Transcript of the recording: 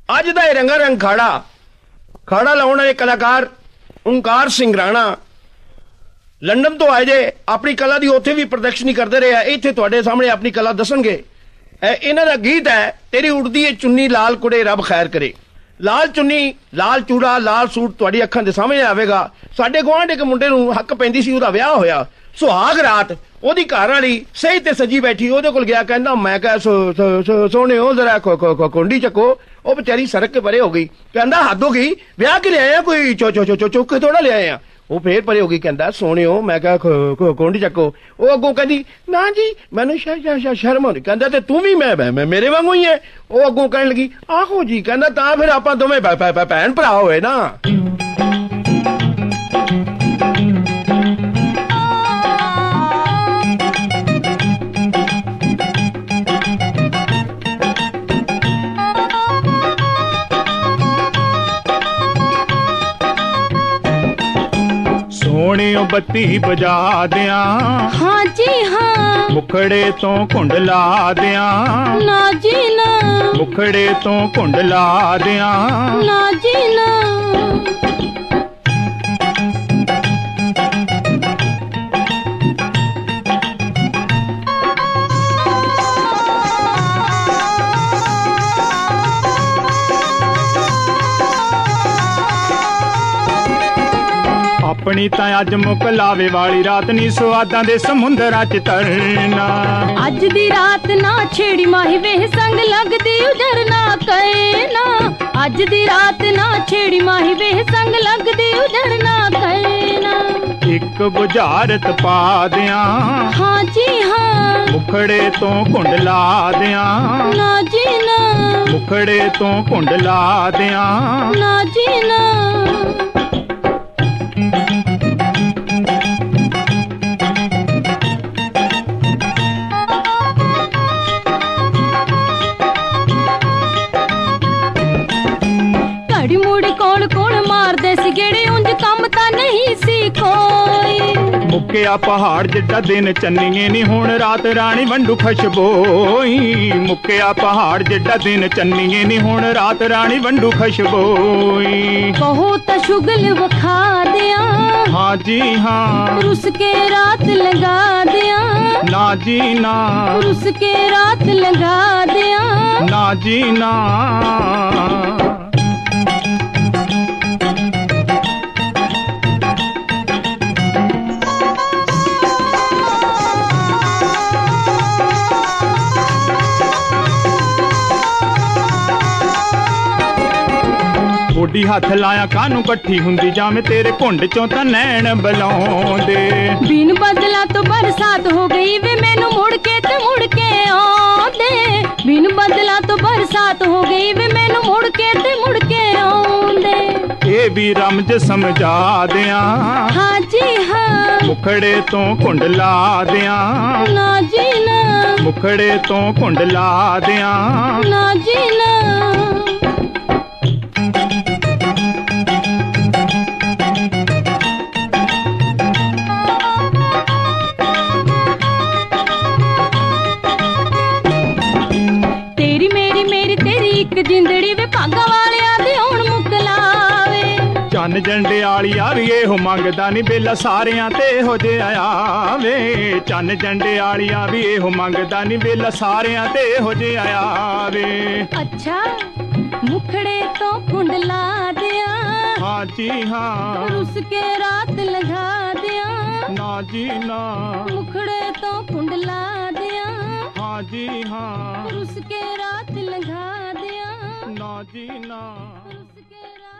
अज दा रंगा रंग खाड़ा लाने वाले कलाकार ओंकार सिंह राणा लंडन तो आए जे अपनी कला की उत्थे भी प्रदर्शनी करते रहे। इत्थे तुहाडे सामने अपनी कला दसणगे। इन्हां दा गीत है तेरी उड़दी है चुन्नी लाल कुड़े रब खैर करे। लाल चुन्नी लाल चूड़ा लाल सूट तुहाडी अखां दे सामने आवेगा। साडे गुआंढ एक मुंडे नूं हक पैंदी सी, उहदा विआह होया। सुहाग रात ओदी घर वाली सही ते सजी बैठी ओदे कोल गया, कहंदा मैं कह सोने हो जरा कुंडी चको। वो बेचारी सड़क के परे हो गई, कहंदा हद हो गई, ब्याह के ले आए कोई चुक के थोड़ा ले आए हैं। वो फिर परे हो गई, कहंदा सोने हो मैं कह कुंडी चको। वो अगों कहंदी ना जी मैनू शर्म आउंदी। कहंदा ते तू भी मैं मेरे वांगू ही है। वो अगों कहन लगी आहो जी। कहंदा तां फिर आपां दोवें भैन भरा होए ना। सोनियो बत्ती बजा दिया, हाँ जी हाँ। मुखड़े तो कुंड ला दिया, ना जी ना। मुखड़े तो कुंड ला दिया, ना जी ना। अपनी तां अज मुक लावे वाली रात नी सुआदां दे समुंदरां च तरना। अज दी रात ना छेड़ी माही वेह संग लगदी उजर ना कहना। अज दी रात ना छेड़ी माही वेह संग लगदी उजर ना कहना। एक बुझारत पा दिया, हाँ जी हाँ। मुखड़े तो कुंड ला दिया, ना जी ना। मुखड़े तो कुंड ला दिया, ना जी ना। घड़ी मुड़ी कौन कौन मारदे सी गेड़े, उंज कम तां नहीं सी कोई। मुक्किया पहाड़ जिड्डा दिन चन्निए नी हुण रात रानी वंडू खशबोई। मुक्किया पहाड़ जिड्डा दिन चन्निए नी हुण रात रानी वंडू खशबोई। कहो त शुगल वखा दिया, हाँ जी हाँ। रुस के रात लगा दिया, ना जी ना। रुस के रात लगा दिया, ना जी ना। गोडी हथ लाया कानू कट्ठी हुंदी जामे तेरे कुंड चों तां नैन बलाउंदे। बिन बदला तो बरसात हो गई वे मैनू मुड़ के आउंदे। बिन बदला तो बरसात हो गई वे मैनू मुड़ के आउंदे। ये भी रमज समझा दिया, हाँ जी हाँ। मुखड़े तो कुंड ला दिया, ना जी ना। मुखड़े तो कुंड ला दिया, ना जी ना। तेरी मेरी मेरी तेरी एक जिंदड़ी वे भागा वालिया दे हुण मुकलावे। चन झंडे आलिया भी एहो मंगदा नी बेला सारियां ते हो जे आवे। चन झंडे आलिया भी एहो मंगदा नी बेला सारियां ते हो जे आवे। अच्छा मुखड़े तो कुंड ला दिया, हाँ जी हाँ। रुस के रात लगा दिया, ना जी ना। मुखड़े तो कुंड ला दिया, हाँ जी हाँ। रुस के रात लगा दिया, ना जी ना। रुस के रात